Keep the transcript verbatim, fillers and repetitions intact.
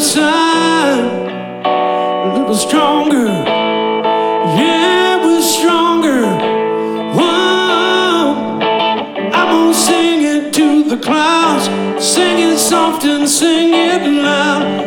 sign, a little stronger. Yeah, we're stronger. Whoa, I'm gonna sing it to the clouds, sing it soft and sing it loud.